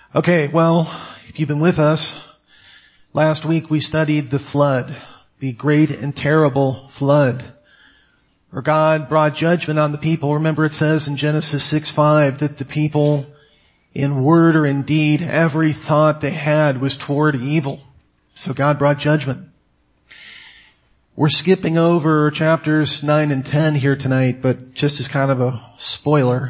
Okay, well, if you've been with us, last week we studied the flood, the great and terrible flood, where God brought judgment on the people. Remember, it says in Genesis 6:5 that the people, in word or in deed, every thought they had was toward evil. So God brought judgment. We're skipping over chapters 9 and 10 here tonight, but just as kind of a spoiler,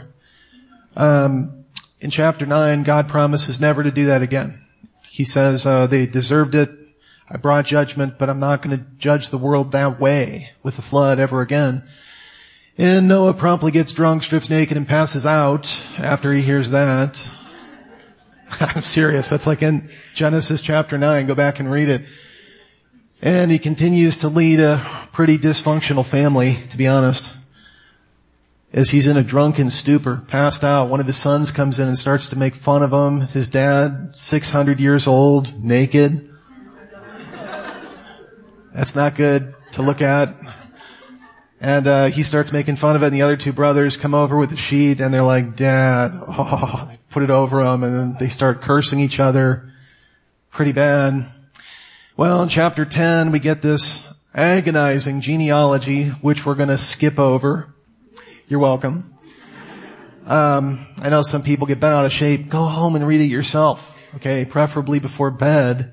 in chapter 9, God promises never to do that again. He says, they deserved it. I brought judgment, but I'm not going to judge the world that way with the flood ever again. And Noah promptly gets drunk, strips naked, and passes out after he hears that. I'm serious. That's like in Genesis chapter 9. Go back and read it. And he continues to lead a pretty dysfunctional family, to be honest. As he's in a drunken stupor, passed out, one of his sons comes in and starts to make fun of him. His dad, 600 years old, naked. That's not good to look at. And he starts making fun of it, and the other two brothers come over with a sheet, and they're like, Dad, they put it over him, and then they start cursing each other. Pretty bad. Well, in chapter 10, we get this agonizing genealogy, which we're going to skip over. You're welcome. I know some people get bent out of shape. Go home and read it yourself, okay? Preferably before bed.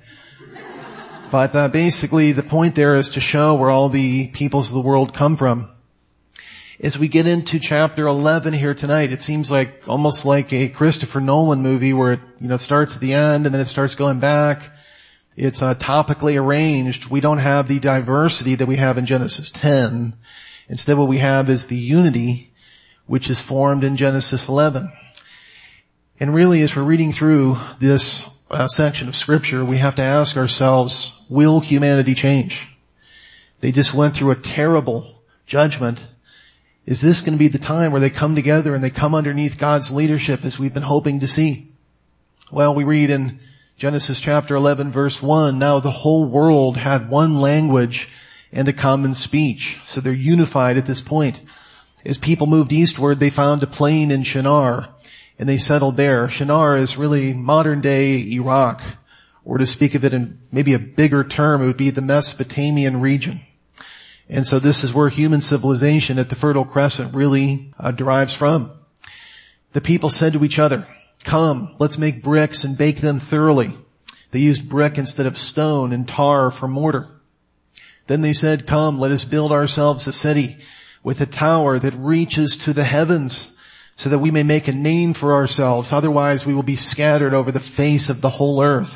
But basically the point there is to show where all the peoples of the world come from. As we get into chapter 11 here tonight, it seems like almost like a Christopher Nolan movie where it starts at the end and then it starts going back. It's topically arranged. We don't have the diversity that we have in Genesis 10. Instead, what we have is the unity which is formed in Genesis 11. And really, as we're reading through this section of Scripture, we have to ask ourselves, will humanity change? They just went through a terrible judgment. Is this going to be the time where they come together and they come underneath God's leadership as we've been hoping to see? Well, we read in Genesis chapter 11 verse 1, now the whole world had one language and a common speech. So they're unified at this point. As people moved eastward, they found a plain in Shinar, and they settled there. Shinar is really modern day Iraq, or to speak of it in maybe a bigger term, it would be the Mesopotamian region. And so this is where human civilization at the Fertile Crescent really derives from. The people said to each other, come, let's make bricks and bake them thoroughly. They used brick instead of stone and tar for mortar. Then they said, come, let us build ourselves a city with a tower that reaches to the heavens so that we may make a name for ourselves. Otherwise, we will be scattered over the face of the whole earth.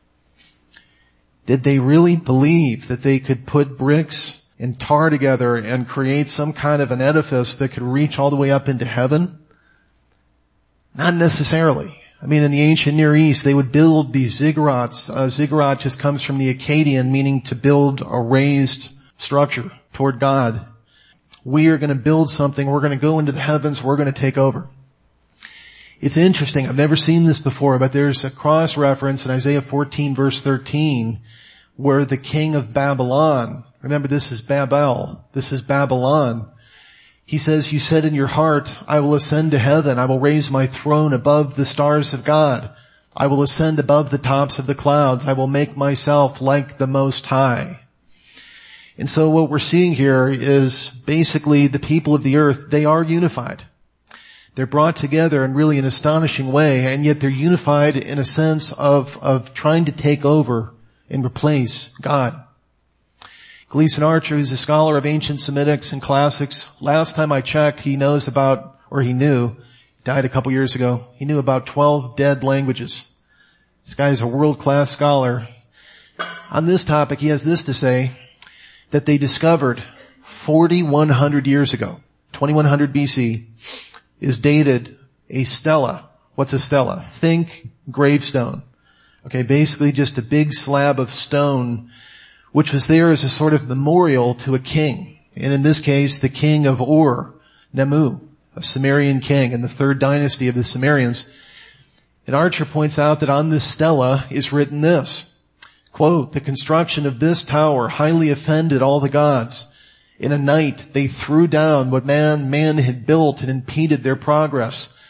Did they really believe that they could put bricks and tar together and create some kind of an edifice that could reach all the way up into heaven? Not necessarily. I mean, in the ancient Near East, they would build these ziggurats. Ziggurat just comes from the Akkadian, meaning to build a raised structure toward God. We are going to build something. We're going to go into the heavens. We're going to take over. It's interesting. I've never seen this before, but there's a cross reference in Isaiah 14 verse 13 where the king of Babylon, remember this is Babel, this is Babylon. He says, you said in your heart, I will ascend to heaven. I will raise my throne above the stars of God. I will ascend above the tops of the clouds. I will make myself like the Most High. And so what we're seeing here is basically the people of the earth, they are unified. They're brought together in really an astonishing way, and yet they're unified in a sense of trying to take over and replace God. Gleason Archer, who's a scholar of ancient Semitics and classics, last time I checked, he knew, died a couple years ago, he knew about 12 dead languages. This guy is a world-class scholar. On this topic, he has this to say, that they discovered 4,100 years ago, 2100 BC, is dated a stela. What's a stela? Think gravestone. Okay, basically just a big slab of stone which was there as a sort of memorial to a king. And in this case, the king of Ur, Nemu, a Sumerian king in the third dynasty of the Sumerians. And Archer points out that on this stela is written this, quote, the construction of this tower highly offended all the gods. In a night they threw down what man had built and impeded their progress.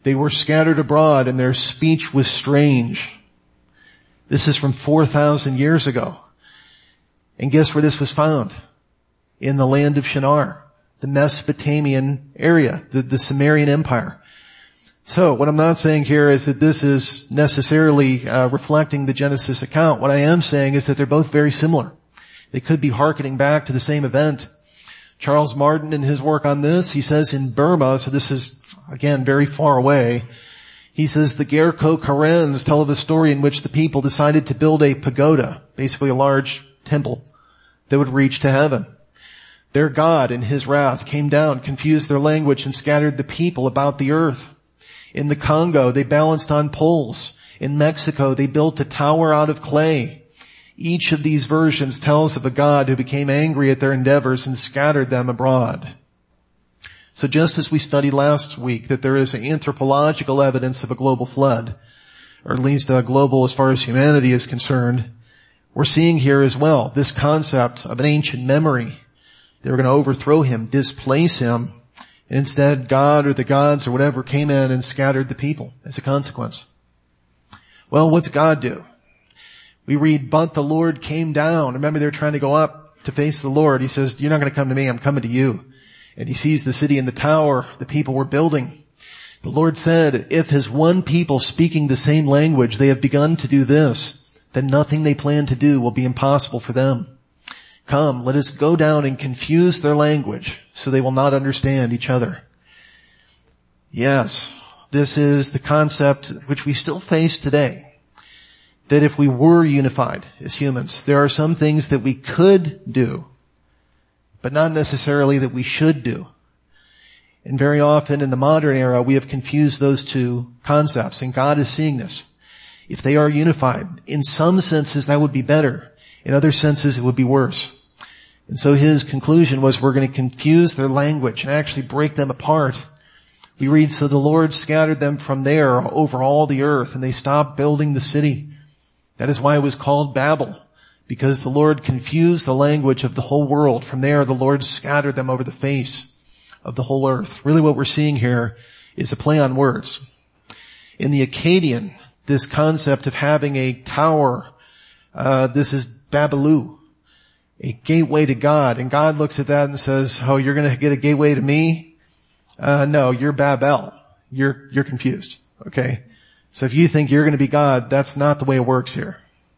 They were scattered abroad and their speech was strange. This is from 4,000 years ago. And guess where this was found? In the land of Shinar, the Mesopotamian area, the Sumerian Empire. So what I'm not saying here is that this is necessarily reflecting the Genesis account. What I am saying is that they're both very similar. They could be hearkening back to the same event. Charles Martin, in his work on this, he says in Burma, so this is, again, very far away, he says the Gerko Karens tell of a story in which the people decided to build a pagoda, basically a large temple, that would reach to heaven. Their God, in his wrath, came down, confused their language, and scattered the people about the earth. In the Congo, they balanced on poles. In Mexico, they built a tower out of clay. Each of these versions tells of a God who became angry at their endeavors and scattered them abroad. So just as we studied last week that there is anthropological evidence of a global flood, or at least a global as far as humanity is concerned, we're seeing here as well this concept of an ancient memory. They were going to overthrow him, displace him, and instead God or the gods or whatever came in and scattered the people as a consequence. Well, what's God do? We read, but the Lord came down. Remember, they're trying to go up to face the Lord. He says, you're not going to come to me, I'm coming to you. And he sees the city and the tower the people were building. The Lord said, if as one people speaking the same language they have begun to do this, then nothing they plan to do will be impossible for them. Come, let us go down and confuse their language so they will not understand each other. Yes, this is the concept which we still face today. That if we were unified as humans, there are some things that we could do, but not necessarily that we should do. And very often in the modern era, we have confused those two concepts, and God is seeing this. If they are unified, in some senses that would be better. In other senses, it would be worse. And so his conclusion was we're going to confuse their language and actually break them apart. We read, so the Lord scattered them from there over all the earth, and they stopped building the city. That is why it was called Babel, because the Lord confused the language of the whole world. From there, the Lord scattered them over the face of the whole earth. Really what we're seeing here is a play on words. In the Akkadian, this concept of having a tower, this is Babelu, a gateway to God. And God looks at that and says, oh, you're going to get a gateway to me? No, you're Babel. You're confused. Okay? So if you think you're going to be God, that's not the way it works here.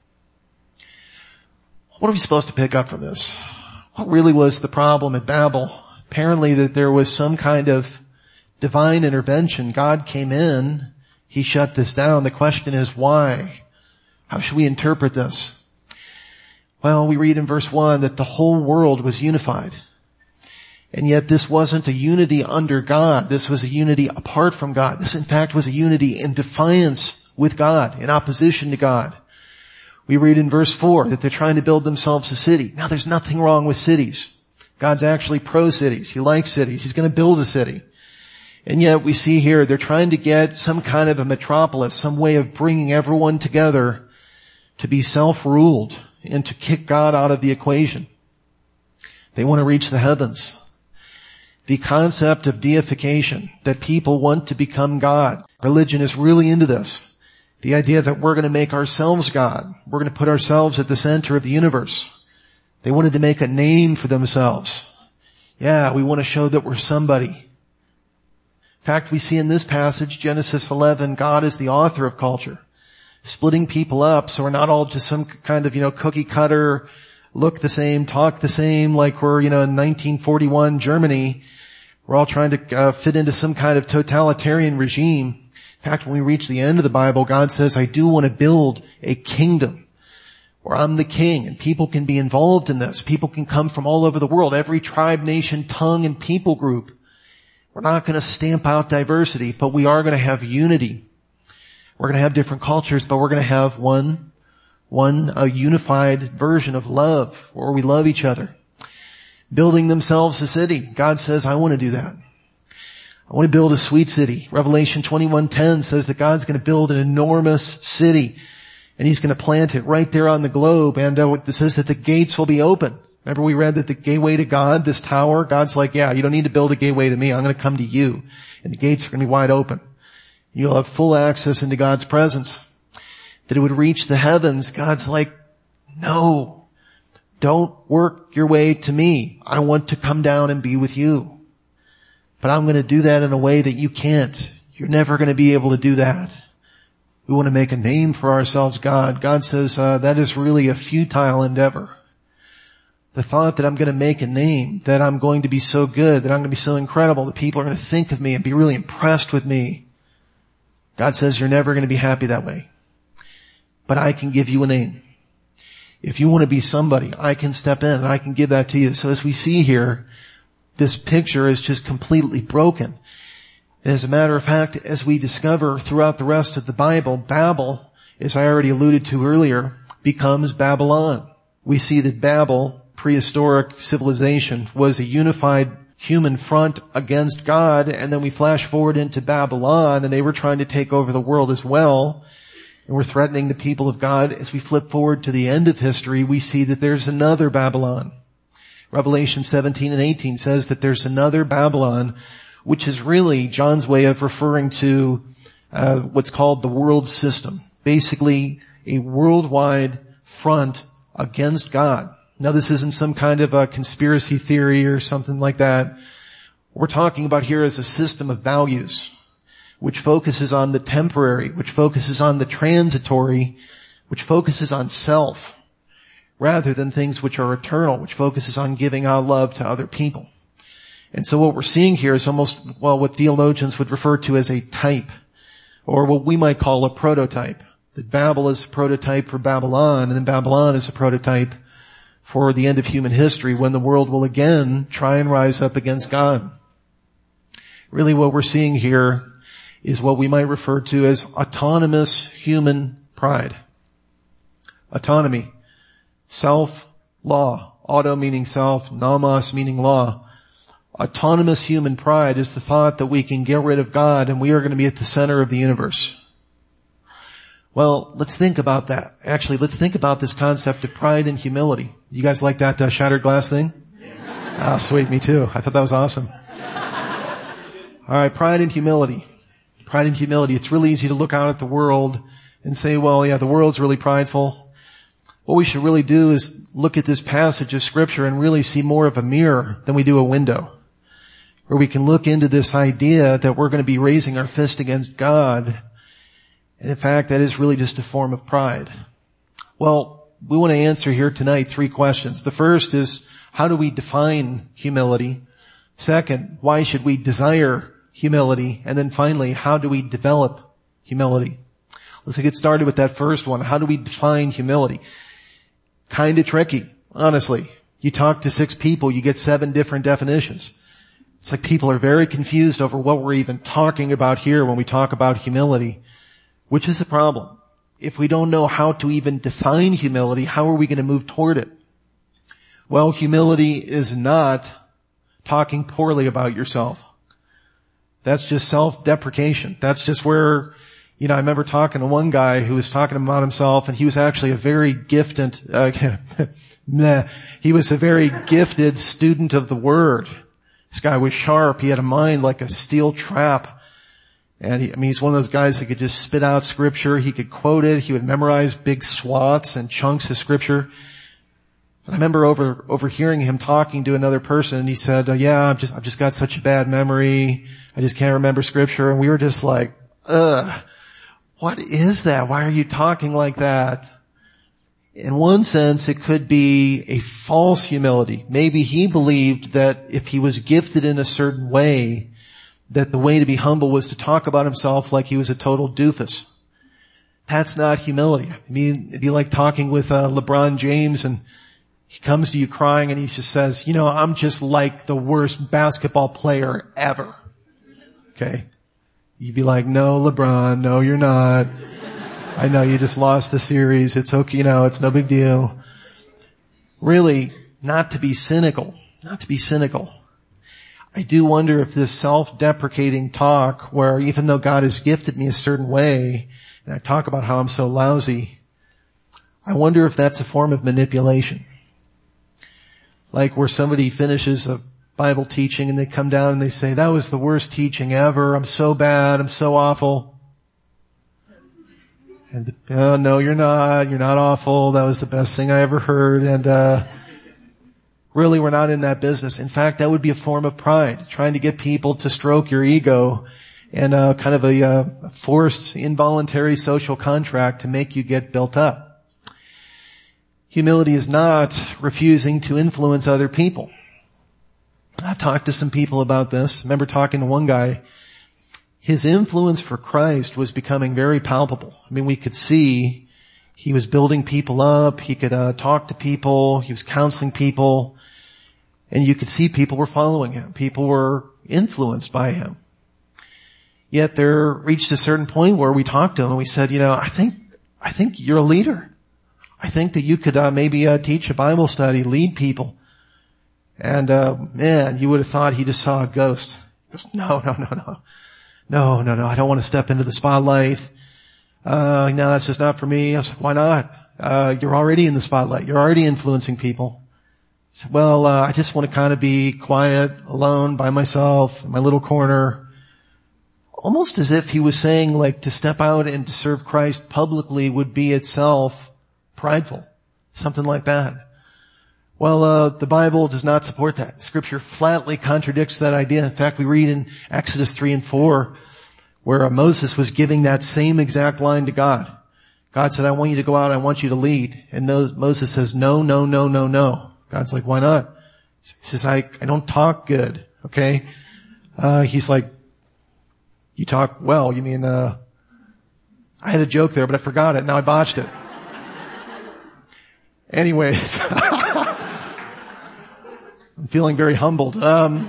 What are we supposed to pick up from this? What really was the problem at Babel? Apparently that there was some kind of divine intervention. God came in. He shut this down. The question is why? How should we interpret this? Well, we read in verse 1 that the whole world was unified. And yet this wasn't a unity under God. This was a unity apart from God. This in fact was a unity in defiance with God, in opposition to God. We read in verse 4 that they're trying to build themselves a city. Now there's nothing wrong with cities. God's actually pro-cities. He likes cities. He's going to build a city. And yet we see here they're trying to get some kind of a metropolis, some way of bringing everyone together to be self-ruled and to kick God out of the equation. They want to reach the heavens. The concept of deification, that people want to become God. Religion is really into this. The idea that we're going to make ourselves God. We're going to put ourselves at the center of the universe. They wanted to make a name for themselves. Yeah, we want to show that we're somebody. In fact, we see in this passage, Genesis 11, God is the author of culture. Splitting people up so we're not all just some kind of, cookie cutter, look the same, talk the same, like we're, in 1941 Germany. We're all trying to fit into some kind of totalitarian regime. In fact, when we reach the end of the Bible, God says, I do want to build a kingdom where I'm the king and people can be involved in this. People can come from all over the world, every tribe, nation, tongue, and people group. We're not going to stamp out diversity, but we are going to have unity. We're going to have different cultures, but we're going to have a unified version of love where we love each other. Building themselves a city. God says, I want to do that. I want to build a sweet city. Revelation 21:10 says that God's going to build an enormous city and he's going to plant it right there on the globe. And it says that the gates will be open. Remember we read that the gateway to God, this tower, God's like, yeah, you don't need to build a gateway to me. I'm going to come to you. And the gates are going to be wide open. You'll have full access into God's presence. That it would reach the heavens. God's like, no, don't work your way to me. I want to come down and be with you. But I'm going to do that in a way that you can't. You're never going to be able to do that. We want to make a name for ourselves, God. God says that is really a futile endeavor. The thought that I'm going to make a name, that I'm going to be so good, that I'm going to be so incredible, that people are going to think of me and be really impressed with me. God says you're never going to be happy that way. But I can give you a name. If you want to be somebody, I can step in and I can give that to you. So as we see here, this picture is just completely broken. And as a matter of fact, as we discover throughout the rest of the Bible, Babel, as I already alluded to earlier, becomes Babylon. We see that Babel, prehistoric civilization, was a unified human front against God, and then we flash forward into Babylon, and they were trying to take over the world as well, and were threatening the people of God. As we flip forward to the end of history, we see that there's another Babylon. Revelation 17 and 18 says that there's another Babylon, which is really John's way of referring to what's called the world system. Basically, a worldwide front against God. Now, this isn't some kind of a conspiracy theory or something like that. What we're talking about here is a system of values, which focuses on the temporary, which focuses on the transitory, which focuses on self, rather than things which are eternal, which focuses on giving out love to other people. And so what we're seeing here is almost, well, what theologians would refer to as a type, or what we might call a prototype. That Babel is a prototype for Babylon, and then Babylon is a prototype for the end of human history, when the world will again try and rise up against God. Really what we're seeing here is what we might refer to as autonomous human pride. Autonomy. Self, law. Auto meaning self, nomos meaning law. Autonomous human pride is the thought that we can get rid of God and we are going to be at the center of the universe. Well, let's think about that. Actually, let's think about this concept of pride and humility. You guys like that shattered glass thing? Ah, sweet, me too. I thought that was awesome. Alright, pride and humility. Pride and humility. It's really easy to look out at the world and say, well, yeah, the world's really prideful. What we should really do is look at this passage of Scripture and really see more of a mirror than we do a window. Where we can look into this idea that we're going to be raising our fist against God. And in fact, that is really just a form of pride. Well, we want to answer here tonight 3 questions. The first is, how do we define humility? Second, why should we desire humility? And then finally, how do we develop humility? Let's get started with that first one. How do we define humility? Kind of tricky, honestly. You talk to 6 people, you get 7 different definitions. It's like people are very confused over what we're even talking about here when we talk about humility. Which is a problem. If we don't know how to even define humility, how are we going to move toward it? Well, humility is not talking poorly about yourself. That's just self-deprecation. That's just where, I remember talking to one guy who was talking about himself, and he was actually a very gifted, he was a very gifted student of the Word. This guy was sharp. He had a mind like a steel trap. And he's one of those guys that could just spit out Scripture. He could quote it. He would memorize big swaths and chunks of Scripture. And I remember overhearing him talking to another person, and he said, I've just got such a bad memory. I just can't remember Scripture. And we were just like, what is that? Why are you talking like that? In one sense, it could be a false humility. Maybe he believed that if he was gifted in a certain way, that the way to be humble was to talk about himself like he was a total doofus. That's not humility. It'd be like talking with LeBron James, and he comes to you crying and he just says, I'm just like the worst basketball player ever. Okay? You'd be like, no, LeBron, no, you're not. I know you just lost the series. It's okay, it's no big deal. Really, not to be cynical. I do wonder if this self-deprecating talk, where even though God has gifted me a certain way, and I talk about how I'm so lousy, I wonder if that's a form of manipulation. Like where somebody finishes a Bible teaching and they come down and they say, that was the worst teaching ever, I'm so bad, I'm so awful. And no, you're not. You're not awful. That was the best thing I ever heard. And really, we're not in that business. In fact, that would be a form of pride, trying to get people to stroke your ego and kind of a forced, involuntary social contract to make you get built up. Humility is not refusing to influence other people. I've talked to some people about this. I remember talking to one guy. His influence for Christ was becoming very palpable. I mean, we could see he was building people up. He could talk to people. He was counseling people. And you could see people were following him. People were influenced by him. Yet there reached a certain point where we talked to him and we said, I think you're a leader. I think that you could maybe teach a Bible study, lead people. And man, you would have thought he just saw a ghost. He goes, No, I don't want to step into the spotlight. No, that's just not for me. I said, why not? You're already in the spotlight. You're already influencing people. I said, well, I just want to kind of be quiet, alone, by myself, in my little corner. Almost as if he was saying, like, to step out and to serve Christ publicly would be itself prideful. Something like that. Well, the Bible does not support that. Scripture flatly contradicts that idea. In fact, we read in Exodus 3 and 4 where Moses was giving that same exact line to God. God said, I want you to go out, I want you to lead. And Moses says, no. God's like, why not? He says, I don't talk good, okay? He's like, you talk well. You mean, I had a joke there, but I forgot it. Now I botched it. Anyways. I'm feeling very humbled.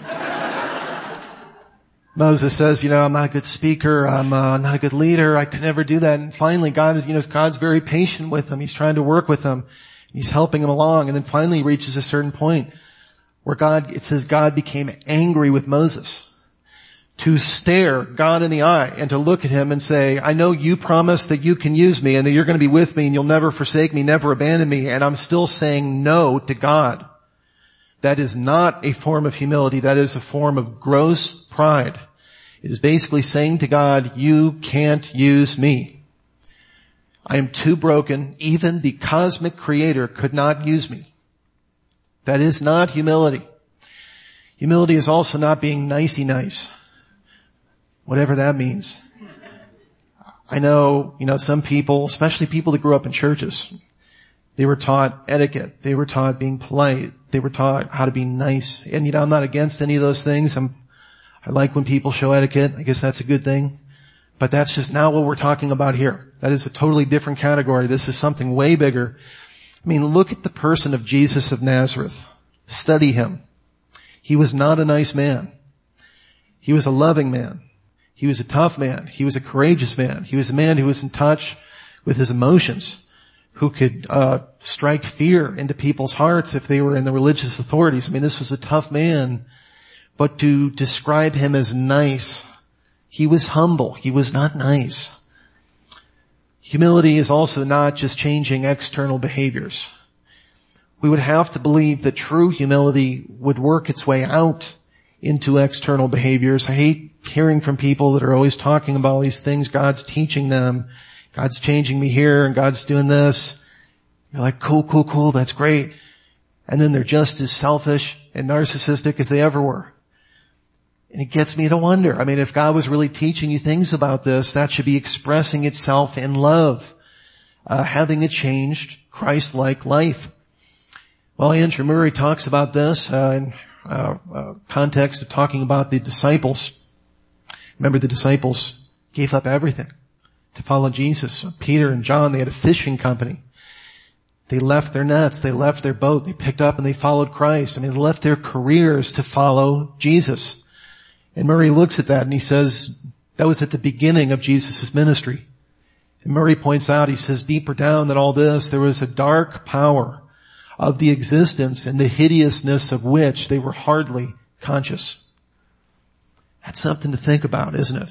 Moses says, I'm not a good speaker. I'm not a good leader. I could never do that. And finally, God's very patient with him. He's trying to work with him. He's helping him along. And then finally he reaches a certain point where it says God became angry with Moses. To stare God in the eye and to look at him and say, I know you promised that you can use me and that you're going to be with me and you'll never forsake me, never abandon me. And I'm still saying no to God. That is not a form of humility. That is a form of gross pride. It is basically saying to God, you can't use me. I am too broken. Even the cosmic creator could not use me. That is not humility. Humility is also not being nicey nice. Whatever that means. I know, some people, especially people that grew up in churches, they were taught etiquette. They were taught being polite. They were taught how to be nice. And I'm not against any of those things. I like when people show etiquette. I guess that's a good thing. But that's just not what we're talking about here. That is a totally different category. This is something way bigger. I mean, look at the person of Jesus of Nazareth. Study him. He was not a nice man. He was a loving man. He was a tough man. He was a courageous man. He was a man who was in touch with his emotions, who could strike fear into people's hearts if they were in the religious authorities. I mean, this was a tough man. But to describe him as nice, he was humble. He was not nice. Humility is also not just changing external behaviors. We would have to believe that true humility would work its way out into external behaviors. I hate hearing from people that are always talking about all these things God's teaching them. God's changing me here and God's doing this. You're like, cool, that's great. And then they're just as selfish and narcissistic as they ever were. And it gets me to wonder, if God was really teaching you things about this, that should be expressing itself in love, having a changed Christ-like life. Well, Andrew Murray talks about this in context of talking about the disciples. Remember, the disciples gave up everything to follow Jesus. Peter and John, they had a fishing company. They left their nets, they left their boat, they picked up and they followed Christ. They left their careers to follow Jesus. And Murray looks at that and he says, that was at the beginning of Jesus' ministry. And Murray points out, he says, deeper down than all this, there was a dark power of the existence and the hideousness of which they were hardly conscious. That's something to think about, isn't it?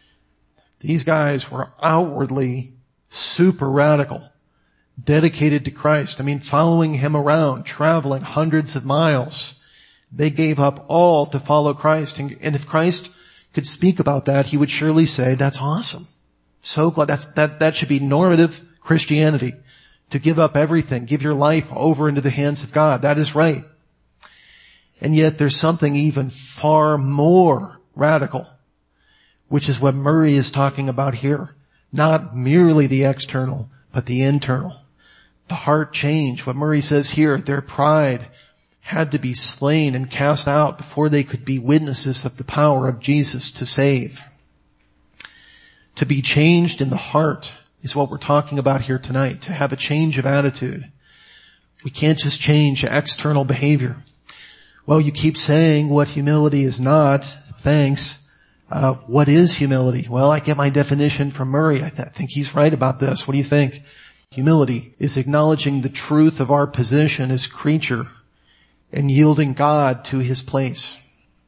These guys were outwardly super radical, dedicated to Christ. Following him around, traveling hundreds of miles. They gave up all to follow Christ. And if Christ could speak about that, he would surely say, that's awesome. So glad. That should be normative Christianity. To give up everything, give your life over into the hands of God. That is right. And yet there's something even far more radical, which is what Murray is talking about here. Not merely the external, but the internal. The heart change. What Murray says here, their pride had to be slain and cast out before they could be witnesses of the power of Jesus to save. To be changed in the heart is what we're talking about here tonight. To have a change of attitude. We can't just change external behavior. Well, you keep saying what humility is not. Thanks. What is humility? Well, I get my definition from Murray. I think he's right about this. What do you think? Humility is acknowledging the truth of our position as creature and yielding God to his place.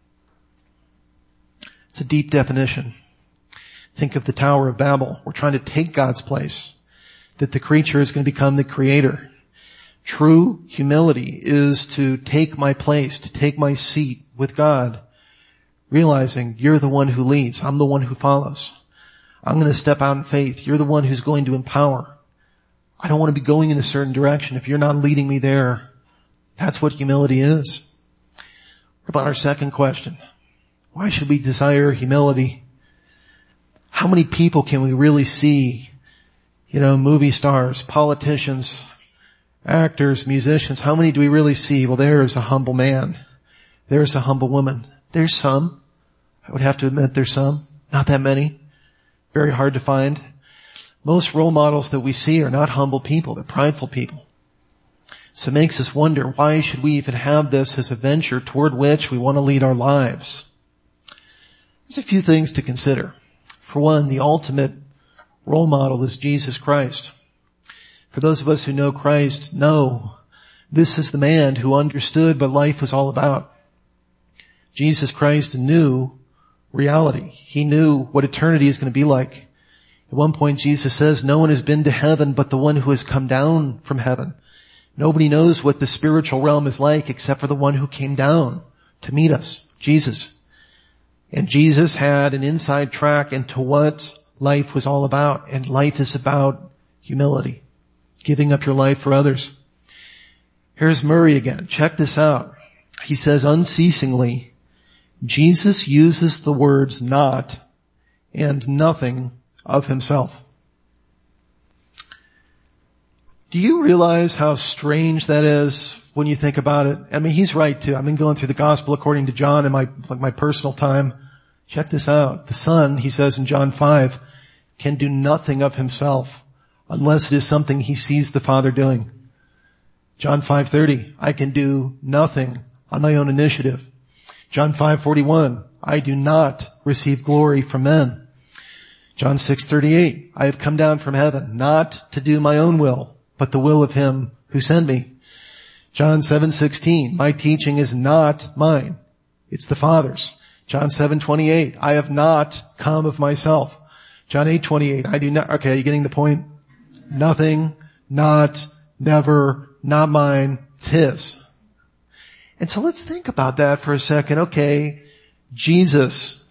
It's a deep definition. Think of the Tower of Babel. We're trying to take God's place, that the creature is going to become the creator. True humility is to take my place, to take my seat with God, realizing you're the one who leads. I'm the one who follows. I'm going to step out in faith. You're the one who's going to empower. I don't want to be going in a certain direction if you're not leading me there. That's what humility is. What about our second question? Why should we desire humility? How many people can we really see? Movie stars, politicians, actors, musicians. How many do we really see? Well, there's a humble man. There's a humble woman. There's some. I would have to admit there's some. Not that many. Very hard to find. Most role models that we see are not humble people. They're prideful people. So it makes us wonder, why should we even have this as a venture toward which we want to lead our lives? There's a few things to consider. For one, the ultimate role model is Jesus Christ. For those of us who know Christ, know this is the man who understood what life was all about. Jesus Christ knew reality. He knew what eternity is going to be like. At one point Jesus says, no one has been to heaven but the one who has come down from heaven. Nobody knows what the spiritual realm is like except for the one who came down to meet us, Jesus. And Jesus had an inside track into what life was all about. And life is about humility. Giving up your life for others. Here's Murray again. Check this out. He says unceasingly, Jesus uses the words not and nothing of himself. Do you realize how strange that is when you think about it? I mean, he's right too. I've been going through the gospel according to John in my personal time. Check this out. The Son, he says in John 5, can do nothing of himself unless it is something he sees the Father doing. John 5:30, I can do nothing on my own initiative. John 5:41, I do not receive glory from men. John 6:38, I have come down from heaven not to do my own will, but the will of him who sent me. John 7:16, my teaching is not mine. It's the Father's. John 7:28, I have not come of myself. John 8:28, I do not, okay, are you getting the point? Nothing, not, never, not mine, it's his. And so let's think about that for a second. Okay, Jesus,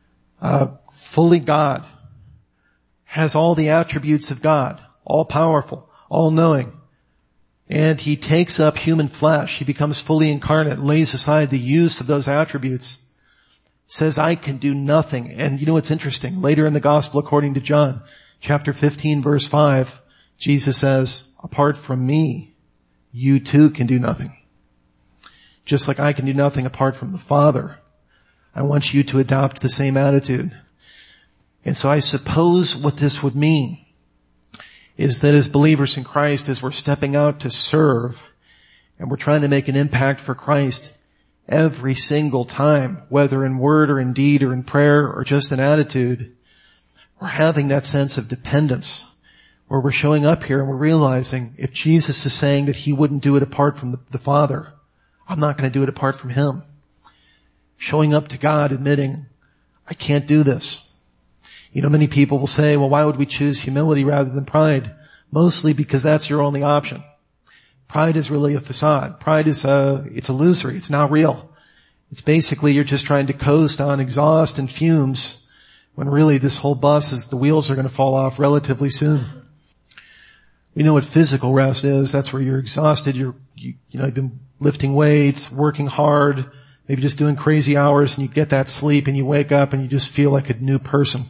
fully God, has all the attributes of God, all powerful, all knowing. And he takes up human flesh. He becomes fully incarnate, lays aside the use of those attributes. Says, I can do nothing. And you know what's interesting? Later in the gospel according to John, chapter 15, verse 5, Jesus says, apart from me, you too can do nothing. Just like I can do nothing apart from the Father. I want you to adopt the same attitude. And so I suppose what this would mean is that as believers in Christ, as we're stepping out to serve and we're trying to make an impact for Christ every single time, whether in word or in deed or in prayer or just in attitude, we're having that sense of dependence where we're showing up here and we're realizing if Jesus is saying that he wouldn't do it apart from the Father, I'm not going to do it apart from him. Showing up to God, admitting, I can't do this. Many people will say, well, why would we choose humility rather than pride? Mostly because that's your only option. Pride is really a facade. Pride is it's illusory. It's not real. It's basically you're just trying to coast on exhaust and fumes when really this whole bus the wheels are going to fall off relatively soon. We know what physical rest is. That's where you're exhausted. You've been lifting weights, working hard, maybe just doing crazy hours, and you get that sleep and you wake up and you just feel like a new person.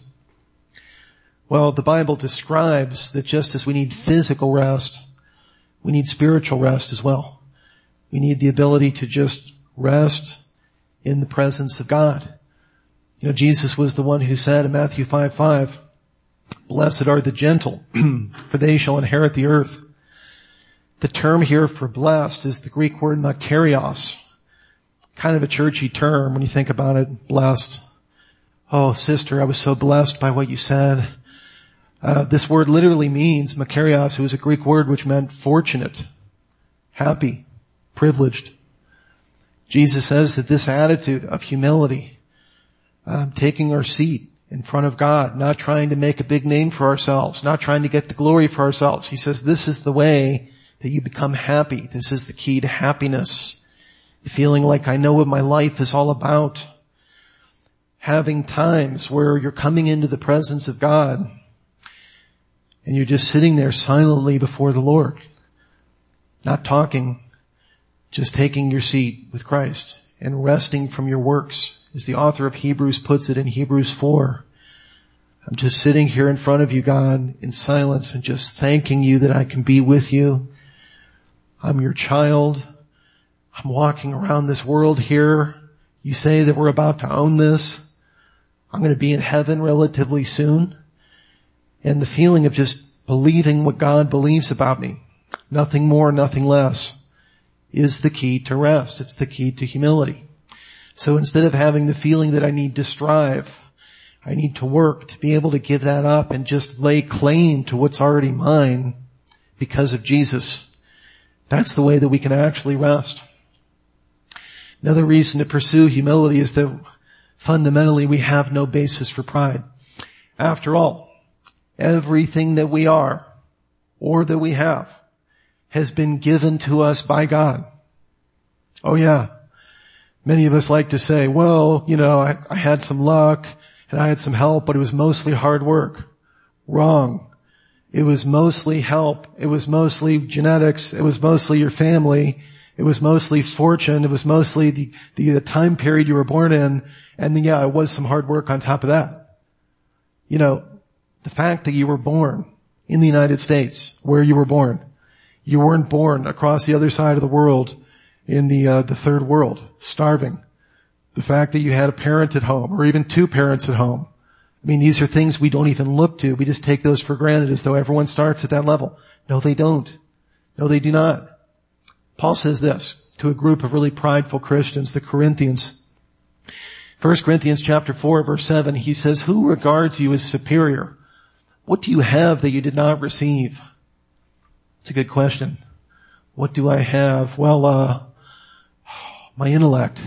Well, the Bible describes that just as we need physical rest, we need spiritual rest as well. We need the ability to just rest in the presence of God. Jesus was the one who said in Matthew 5:5, "Blessed are the gentle, for they shall inherit the earth." The term here for blessed is the Greek word makarios. Kind of a churchy term when you think about it, blessed. "Oh, sister, I was so blessed by what you said." This word literally means, makarios, it was a Greek word which meant fortunate, happy, privileged. Jesus says that this attitude of humility, taking our seat in front of God, not trying to make a big name for ourselves, not trying to get the glory for ourselves. He says this is the way that you become happy. This is the key to happiness. Feeling like I know what my life is all about. Having times where you're coming into the presence of God and you're just sitting there silently before the Lord, not talking, just taking your seat with Christ and resting from your works. As the author of Hebrews puts it in Hebrews 4, I'm just sitting here in front of you, God, in silence and just thanking you that I can be with you. I'm your child. I'm walking around this world here. You say that we're about to own this. I'm going to be in heaven relatively soon. And the feeling of just believing what God believes about me, nothing more, nothing less, is the key to rest. It's the key to humility. So instead of having the feeling that I need to strive, I need to work to be able to give that up and just lay claim to what's already mine because of Jesus. That's the way that we can actually rest. Another reason to pursue humility is that fundamentally we have no basis for pride. After all, everything that we are or that we have has been given to us by God. Oh yeah. Many of us like to say, well, I had some luck and I had some help, but it was mostly hard work. Wrong. It was mostly help. It was mostly genetics. It was mostly your family. It was mostly fortune. It was mostly the time period you were born in. And then, it was some hard work on top of that. The fact that you were born in the United States, where you were born, you weren't born across the other side of the world in the third world, starving. The fact that you had a parent at home, or even two parents at home. These are things we don't even look to. We just take those for granted as though everyone starts at that level. No, they don't. No, they do not. Paul says this to a group of really prideful Christians, the Corinthians. 1 Corinthians chapter 4, verse 7, he says, "Who regards you as superior? What do you have that you did not receive?" It's a good question. What do I have? Well, my intellect.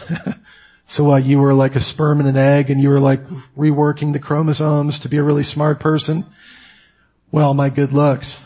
So you were like a sperm and an egg and you were like reworking the chromosomes to be a really smart person? Well, my good looks.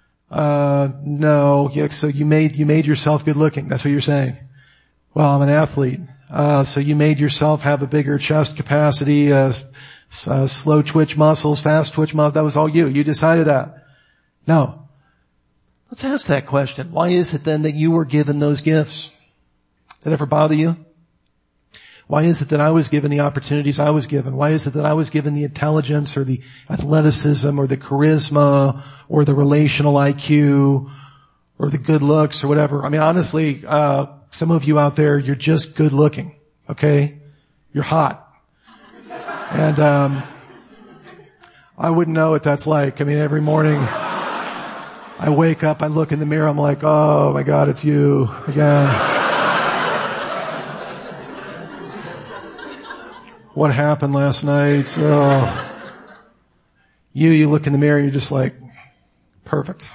No. Yeah, so you made yourself good looking. That's what you're saying. Well, I'm an athlete. So you made yourself have a bigger chest capacity, slow twitch muscles, fast twitch muscles. That was all you. You decided that. No. Let's ask that question. Why is it then that you were given those gifts? Did that ever bother you? Why is it that I was given the opportunities I was given? Why is it that I was given the intelligence or the athleticism or the charisma or the relational IQ or the good looks or whatever? Honestly, some of you out there, you're just good looking. Okay? You're hot. And, I wouldn't know what that's like. Every morning I wake up, I look in the mirror, I'm like, oh my God, it's you again. What happened last night? So you look in the mirror, you're just like, perfect.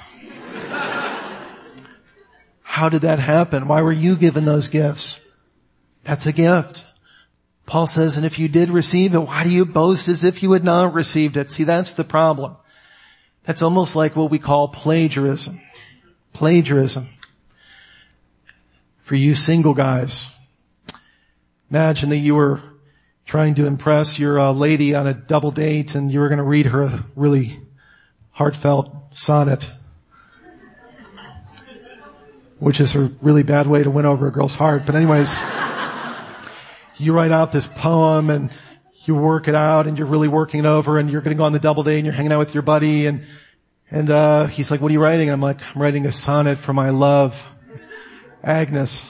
How did that happen? Why were you given those gifts? That's a gift. Paul says, and if you did receive it, why do you boast as if you had not received it? See, that's the problem. That's almost like what we call plagiarism. Plagiarism. For you single guys, imagine that you were trying to impress your lady on a double date, and you were going to read her a really heartfelt sonnet, which is a really bad way to win over a girl's heart. But anyways, you write out this poem and you work it out and you're really working it over, and you're going to go on the double date and you're hanging out with your buddy, and he's like, what are you writing? And I'm like, I'm writing a sonnet for my love, Agnes.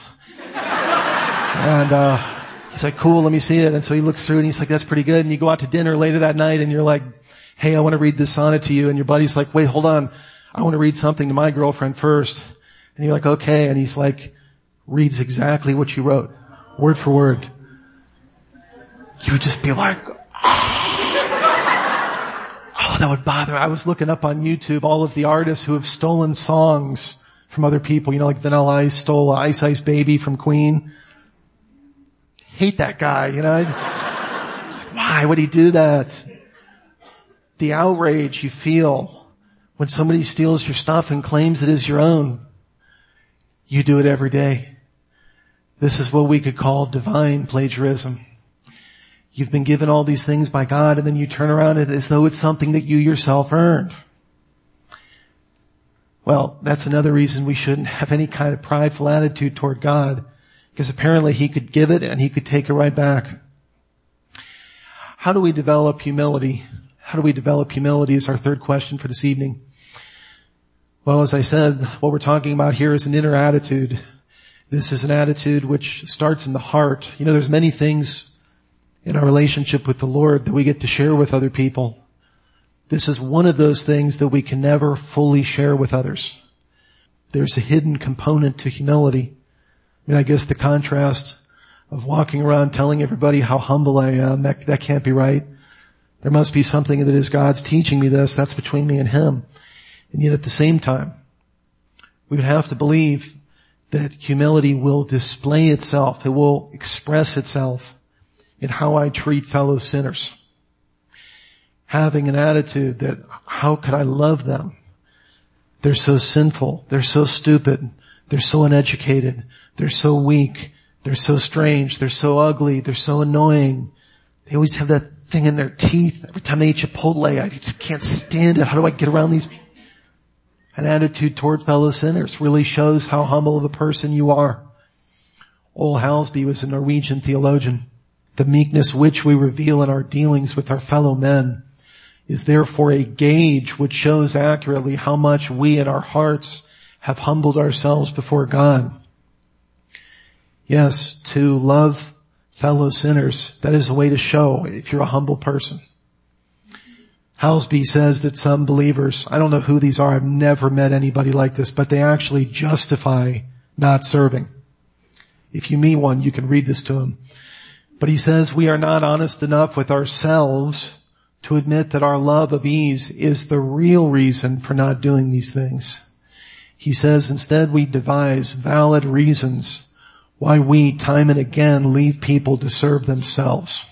And he's like, cool, let me see it. And so he looks through and he's like, that's pretty good. And you go out to dinner later that night and you're like, hey, I want to read this sonnet to you. And your buddy's like, wait, hold on. I want to read something to my girlfriend first. And you're like, okay. And he's like, reads exactly what you wrote, word for word. You would just be like, oh, that would bother. I was looking up on YouTube all of the artists who have stolen songs from other people. You know, like Vanilla Ice stole Ice Ice Baby from Queen. Hate that guy, you know. It's like, why would he do that? The outrage you feel when somebody steals your stuff and claims it is your own. You do it every day. This is what we could call divine plagiarism. You've been given all these things by God, and then you turn around it as though it's something that you yourself earned. Well, that's another reason we shouldn't have any kind of prideful attitude toward God, because apparently He could give it and He could take it right back. How do we develop humility? How do we develop humility is our third question for this evening. Well, as I said, what we're talking about here is an inner attitude. This is an attitude which starts in the heart. You know, there's many things in our relationship with the Lord that we get to share with other people. This is one of those things that we can never fully share with others. There's a hidden component to humility. I mean, I guess the contrast of walking around telling everybody how humble I am, that can't be right. There must be something that is God's teaching me this. That's between me and Him. And yet at the same time, we would have to believe that humility will display itself. It will express itself in how I treat fellow sinners. Having an attitude that, how could I love them? They're so sinful. They're so stupid. They're so uneducated. They're so weak. They're so strange. They're so ugly. They're so annoying. They always have that thing in their teeth. Every time they eat Chipotle, I just can't stand it. How do I get around these? An attitude toward fellow sinners really shows how humble of a person you are. Ole Halsby was a Norwegian theologian. The meekness which we reveal in our dealings with our fellow men is therefore a gauge which shows accurately how much we in our hearts have humbled ourselves before God. Yes, to love fellow sinners, that is a way to show if you're a humble person. Halsby says that some believers, I don't know who these are, I've never met anybody like this, but they actually justify not serving. If you meet one, you can read this to him. But he says we are not honest enough with ourselves to admit that our love of ease is the real reason for not doing these things. He says instead we devise valid reasons why we time and again leave people to serve themselves.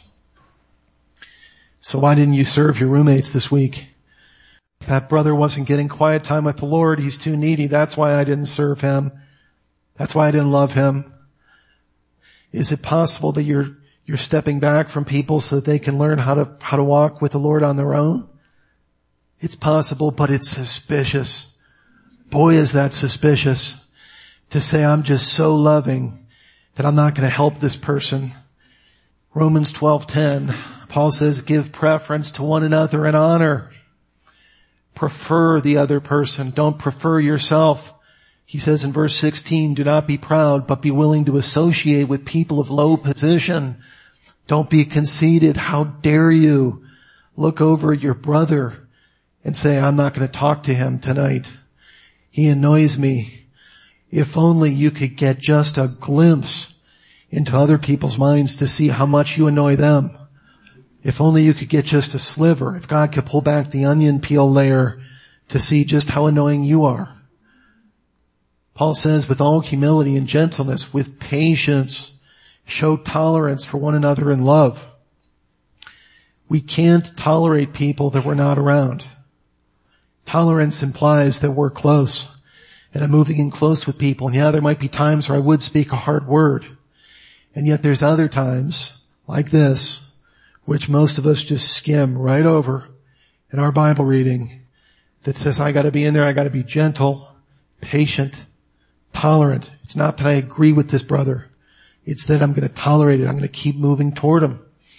So why didn't you serve your roommates this week? That brother wasn't getting quiet time with the Lord. He's too needy. That's why I didn't serve him. That's why I didn't love him. Is it possible that you're stepping back from people so that they can learn how to walk with the Lord on their own? It's possible, but it's suspicious. Boy, is that suspicious to say I'm just so loving that I'm not going to help this person. Romans 12:10, Paul says, give preference to one another in honor. Prefer the other person. Don't prefer yourself. He says in verse 16, do not be proud, but be willing to associate with people of low position. Don't be conceited. How dare you look over at your brother and say, I'm not going to talk to him tonight. He annoys me. If only you could get just a glimpse into other people's minds to see how much you annoy them. If only you could get just a sliver. If God could pull back the onion peel layer to see just how annoying you are. Paul says, with all humility and gentleness, with patience, show tolerance for one another in love. We can't tolerate people that we're not around. Tolerance implies that we're close. And I'm moving in close with people. And yeah, there might be times where I would speak a hard word. And yet there's other times, like this, which most of us just skim right over in our Bible reading, that says I gotta be in there, I gotta be gentle, patient, tolerant. It's not that I agree with this brother. It's that I'm gonna tolerate it. I'm gonna keep moving toward him.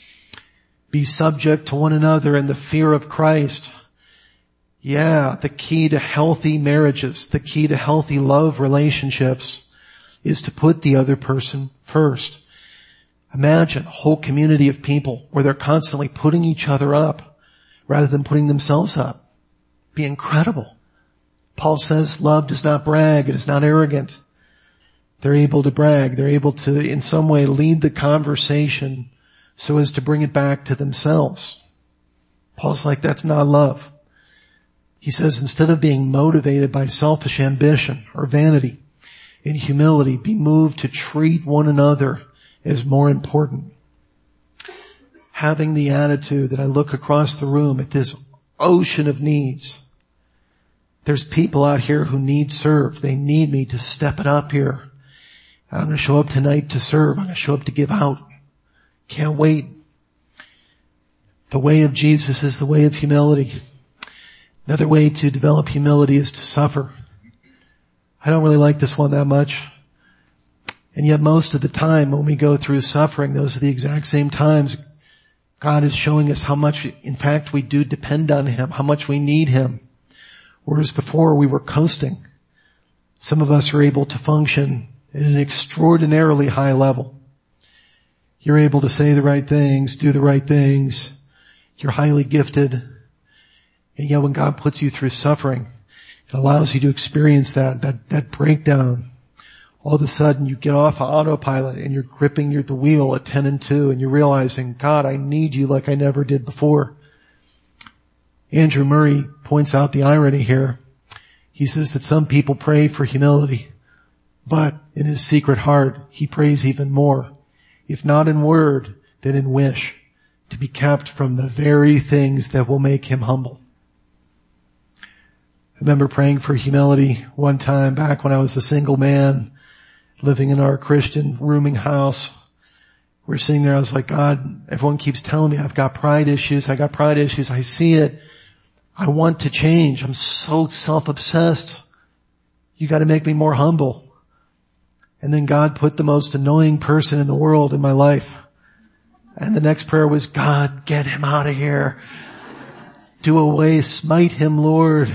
Be subject to one another in the fear of Christ. Yeah, the key to healthy marriages, the key to healthy love relationships is to put the other person first. Imagine a whole community of people where they're constantly putting each other up rather than putting themselves up. It'd be incredible. Paul says love does not brag, it is not arrogant. They're able to brag, they're able to in some way lead the conversation so as to bring it back to themselves. Paul's like, that's not love. He says instead of being motivated by selfish ambition or vanity, in humility, be moved to treat one another as more important. Having the attitude that I look across the room at this ocean of needs. There's people out here who need served. They need me to step it up here. I'm going to show up tonight to serve. I'm going to show up to give out. Can't wait. The way of Jesus is the way of humility. Another way to develop humility is to suffer. I don't really like this one that much. And yet most of the time when we go through suffering, those are the exact same times God is showing us how much, in fact, we do depend on Him, how much we need Him. Whereas before we were coasting. Some of us are able to function at an extraordinarily high level. You're able to say the right things, do the right things. You're highly gifted. And yet when God puts you through suffering, it allows you to experience that breakdown. All of a sudden you get off of autopilot and you're gripping the wheel at 10 and 2 and you're realizing, God, I need you like I never did before. Andrew Murray points out the irony here. He says that some people pray for humility, but in his secret heart, he prays even more, if not in word, then in wish, to be kept from the very things that will make him humble. I remember praying for humility one time back when I was a single man living in our Christian rooming house. We're sitting there, I was like, God, everyone keeps telling me I've got pride issues. I see it. I want to change. I'm so self-obsessed. You got to make me more humble. And then God put the most annoying person in the world in my life. And the next prayer was, God, get him out of here. Do away, smite him, Lord.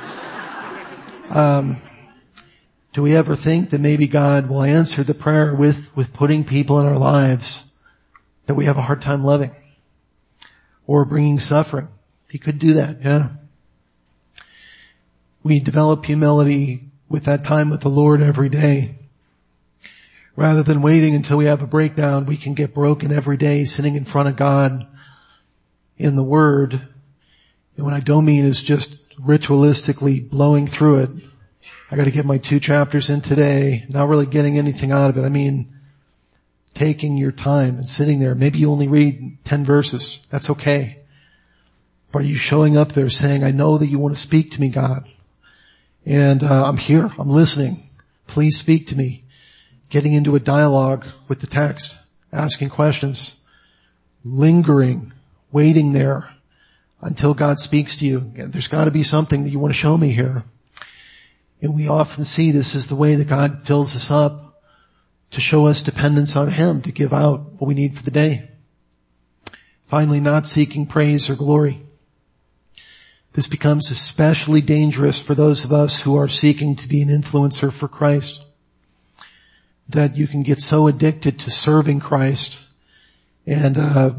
Do we ever think that maybe God will answer the prayer with putting people in our lives that we have a hard time loving or bringing suffering? He could do that, yeah. We develop humility with that time with the Lord every day. Rather than waiting until we have a breakdown, we can get broken every day sitting in front of God in the Word. And what I don't mean is just ritualistically blowing through it. I got to get my 2 chapters in today, not really getting anything out of it. I mean, taking your time and sitting there. Maybe you only read 10 verses. That's okay. But are you showing up there saying, I know that you want to speak to me, God. And I'm here. I'm listening. Please speak to me. Getting into a dialogue with the text. Asking questions. Lingering. Waiting there until God speaks to you. There's got to be something that you want to show me here. And we often see this as the way that God fills us up to show us dependence on Him, to give out what we need for the day. Finally, not seeking praise or glory. This becomes especially dangerous for those of us who are seeking to be an influencer for Christ. That you can get so addicted to serving Christ. And,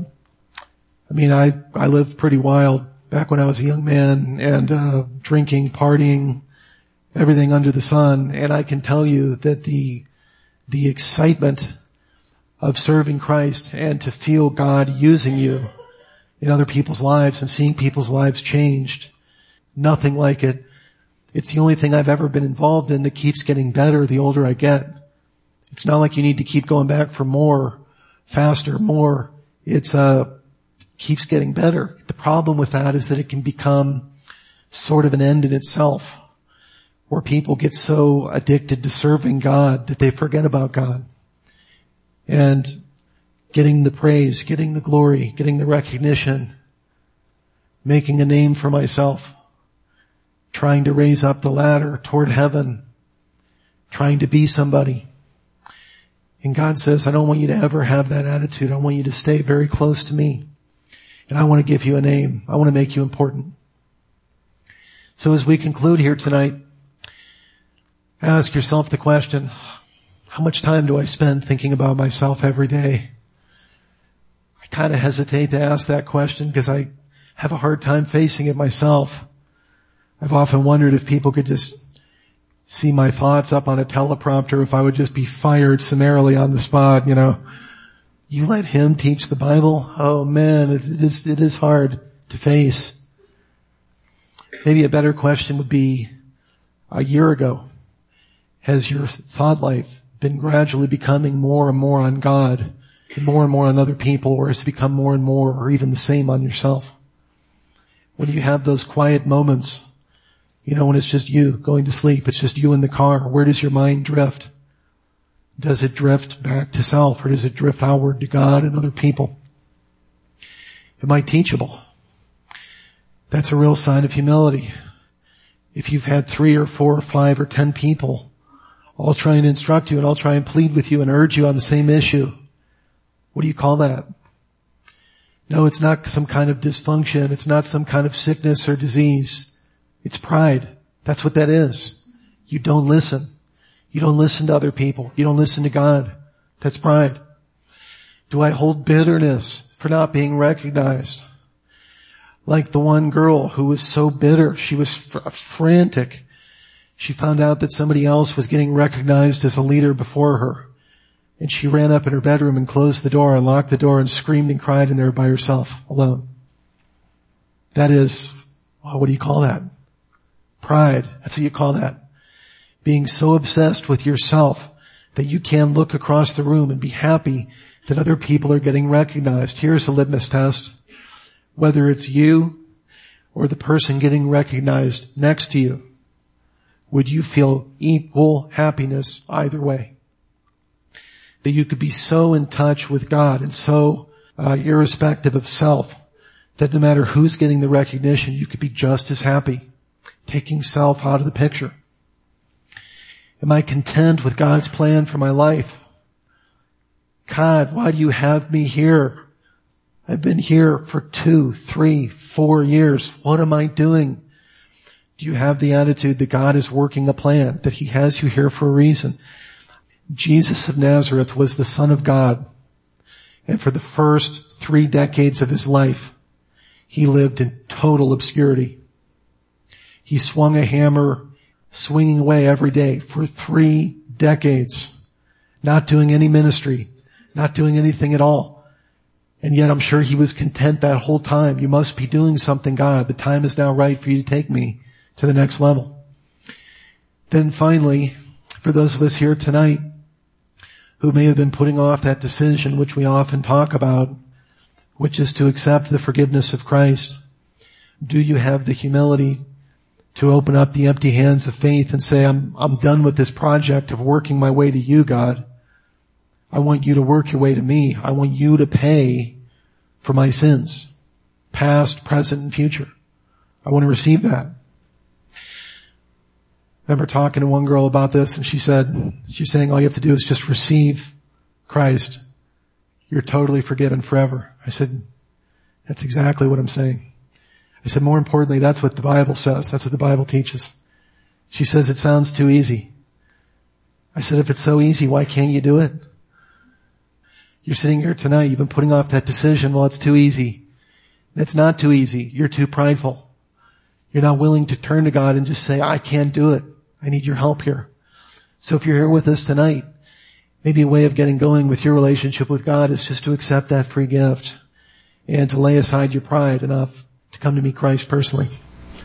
I lived pretty wild back when I was a young man and, drinking, partying, everything under the sun. And I can tell you that the excitement of serving Christ and to feel God using you in other people's lives and seeing people's lives changed, nothing like it. It's the only thing I've ever been involved in that keeps getting better the older I get. It's not like you need to keep going back for more, faster, more. It's keeps getting better. The problem with that is that it can become sort of an end in itself, where people get so addicted to serving God that they forget about God. And getting the praise, getting the glory, getting the recognition, making a name for myself, trying to raise up the ladder toward heaven, trying to be somebody. And God says, I don't want you to ever have that attitude. I want you to stay very close to me. And I want to give you a name. I want to make you important. So as we conclude here tonight, ask yourself the question, how much time do I spend thinking about myself every day? I kind of hesitate to ask that question because I have a hard time facing it myself. I've often wondered if people could just see my thoughts up on a teleprompter, if I would just be fired summarily on the spot, You let him teach the Bible? Oh man, it is hard to face. Maybe a better question would be, a year ago, has your thought life been gradually becoming more and more on God and more on other people, or has it become more and more or even the same on yourself? When you have those quiet moments, when it's just you going to sleep, it's just you in the car, where does your mind drift? Does it drift back to self, or does it drift outward to God and other people? Am I teachable? That's a real sign of humility. If you've had 3 or 4 or 5 or 10 people all try and instruct you and all try and plead with you and urge you on the same issue, what do you call that? No, it's not some kind of dysfunction. It's not some kind of sickness or disease. It's pride. That's what that is. You don't listen. You don't listen to other people. You don't listen to God. That's pride. Do I hold bitterness for not being recognized? Like the one girl who was so bitter. She was frantic. She found out that somebody else was getting recognized as a leader before her. And she ran up in her bedroom and closed the door and locked the door and screamed and cried in there by herself, alone. That is, what do you call that? Pride. That's what you call that. Being so obsessed with yourself that you can't look across the room and be happy that other people are getting recognized. Here's a litmus test. Whether it's you or the person getting recognized next to you, would you feel equal happiness either way? That you could be so in touch with God and so irrespective of self that no matter who's getting the recognition, you could be just as happy. Taking self out of the picture. Am I content with God's plan for my life? God, why do you have me here? I've been here for 2, 3, 4 years. What am I doing? Do you have the attitude that God is working a plan, that He has you here for a reason? Jesus of Nazareth was the Son of God. And for the first 3 decades of His life, He lived in total obscurity. He swung a hammer, swinging away every day for 3 decades, not doing any ministry, not doing anything at all. And yet I'm sure He was content that whole time. You must be doing something, God. The time is now right for you to take me to the next level. Then finally, for those of us here tonight who may have been putting off that decision which we often talk about, which is to accept the forgiveness of Christ, do you have the humility to open up the empty hands of faith and say, I'm done with this project of working my way to you, God. I want you to work your way to me. I want you to pay for my sins, past, present, and future. I want to receive that. I remember talking to one girl about this, and she's saying all you have to do is just receive Christ. You're totally forgiven forever. I said, that's exactly what I'm saying. I said, more importantly, that's what the Bible says. That's what the Bible teaches. She says, it sounds too easy. I said, if it's so easy, why can't you do it? You're sitting here tonight, you've been putting off that decision. Well, it's too easy. It's not too easy. You're too prideful. You're not willing to turn to God and just say, I can't do it. I need your help here. So if you're here with us tonight, maybe a way of getting going with your relationship with God is just to accept that free gift and to lay aside your pride enough to come to meet Christ personally.